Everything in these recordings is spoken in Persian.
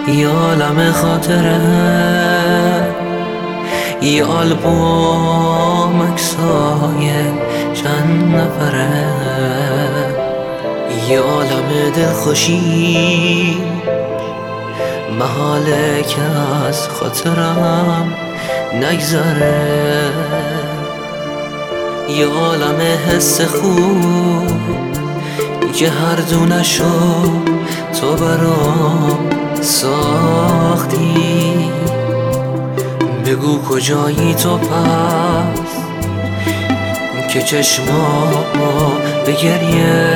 یه عالم خاطره، یه آلبوم عکسای چند نفره، یه عالم دلخوشی محاله که از خاطرم نگذره، یه عالم حس خوب که هر دونشو تو برام ساختی. بگو کجایی تو پس که چشمامو به گریه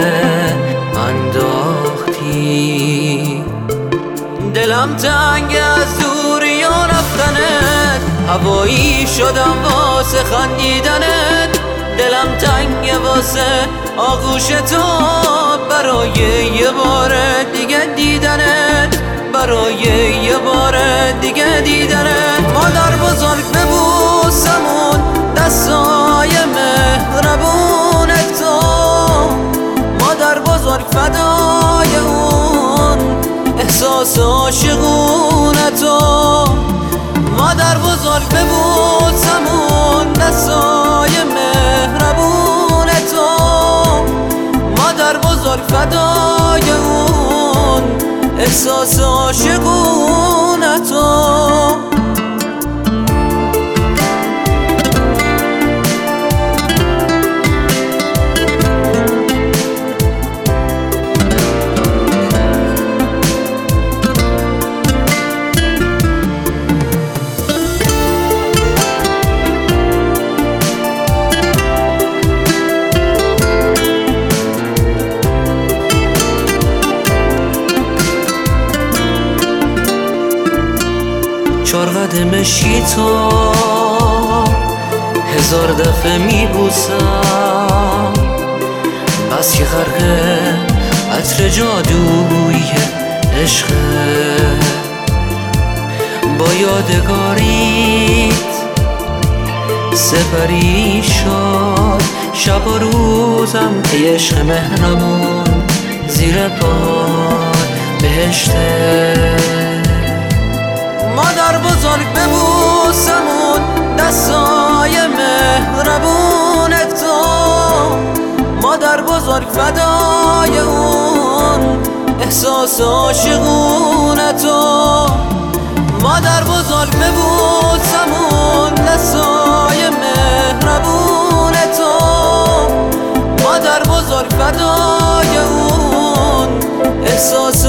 انداختی. دلم تنگ از دوری و رفتنت، هوایی شدم واسه خندیدنت. دلم تنگ واسه آغوش تو، برای یه بار دیگه دیدنت، برای یه بار دیگه دیدنت. مادر بزرگ ببوسمون دستای مهربونت تو، مادر بزرگ فدای اون احساس عاشقونت تو. مادر بزرگ ببوسمون دستای مهربونت تو، مادر بزرگ فدای اون احساس عاشقونت تو. چار قدمشی تو هزار دفعه میبوسم، بس که غرق عطر جادوی عشقه. با یادگاریت سپری شد شب و روزم، ای عشق مهربون زیر پای بهشته. مادر بزرگ ببوسمون دستای مهربونت تو، مادر بزرگ فدای اون احساس عاشقونت تو. مادر بزرگ ببوسمون دستای مهربونت تو، مادر بزرگ فدای اون احساس